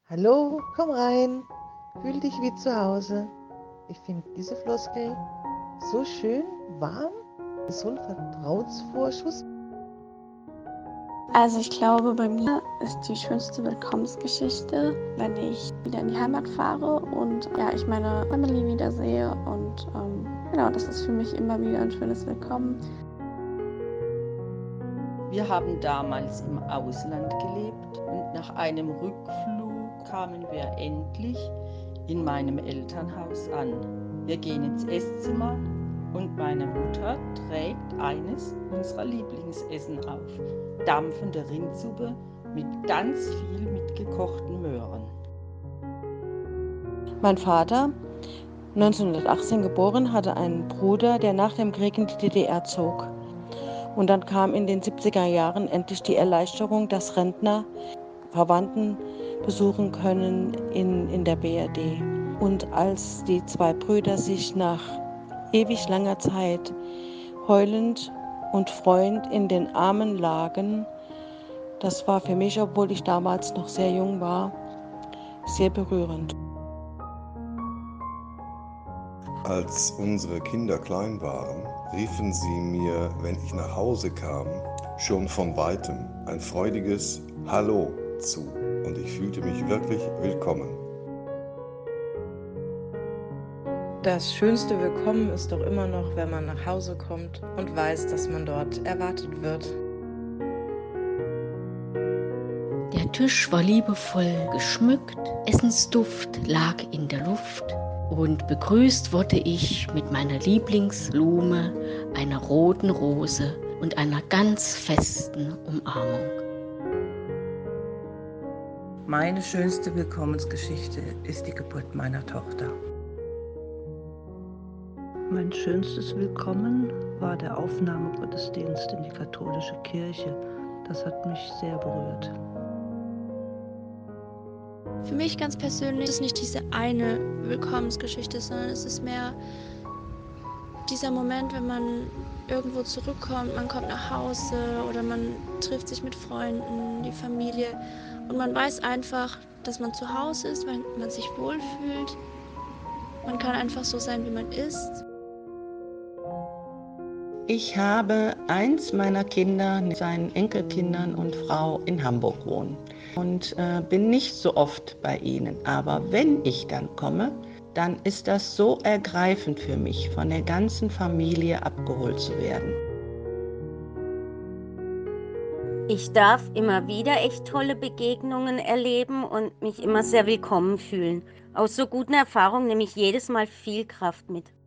Hallo, komm rein. Fühl dich wie zu Hause. Ich finde diese Floskel so schön, warm, so ein Vertrauensvorschuss. Also ich glaube, bei mir ist die schönste Willkommensgeschichte, wenn ich wieder in die Heimat fahre und ja, ich meine Family wiedersehe und genau, das ist für mich immer wieder ein schönes Willkommen. Wir haben damals im Ausland gelebt und nach einem Rückflug kamen wir endlich in meinem Elternhaus an. Wir gehen ins Esszimmer und meine Mutter trägt eines unserer Lieblingsessen auf. Dampfende Rindsuppe mit ganz viel mitgekochten Möhren. Mein Vater, 1918 geboren, hatte einen Bruder, der nach dem Krieg in die DDR zog. Und dann kam in den 70er Jahren endlich die Erleichterung, dass Rentner Verwandten besuchen können in der BRD. Und als die zwei Brüder sich nach ewig langer Zeit heulend und freuend in den Armen lagen, das war für mich, obwohl ich damals noch sehr jung war, sehr berührend. Als unsere Kinder klein waren, riefen sie mir, wenn ich nach Hause kam, schon von weitem ein freudiges Hallo zu und ich fühlte mich wirklich willkommen. Das schönste Willkommen ist doch immer noch, wenn man nach Hause kommt und weiß, dass man dort erwartet wird. Der Tisch war liebevoll geschmückt, Essensduft lag in der Luft und begrüßt wurde ich mit meiner Lieblingsblume, einer roten Rose und einer ganz festen Umarmung. Meine schönste Willkommensgeschichte ist die Geburt meiner Tochter. Mein schönstes Willkommen war der Aufnahmegottesdienst in die katholische Kirche. Das hat mich sehr berührt. Für mich ganz persönlich ist es nicht diese eine Willkommensgeschichte, sondern es ist mehr dieser Moment, wenn man irgendwo zurückkommt, man kommt nach Hause oder man trifft sich mit Freunden, die Familie und man weiß einfach, dass man zu Hause ist, weil man sich wohlfühlt. Man kann einfach so sein, wie man ist. Ich habe eins meiner Kinder mit seinen Enkelkindern und Frau in Hamburg wohnen und bin nicht so oft bei ihnen. Aber wenn ich dann komme, dann ist das so ergreifend für mich, von der ganzen Familie abgeholt zu werden. Ich darf immer wieder echt tolle Begegnungen erleben und mich immer sehr willkommen fühlen. Aus so guten Erfahrungen nehme ich jedes Mal viel Kraft mit.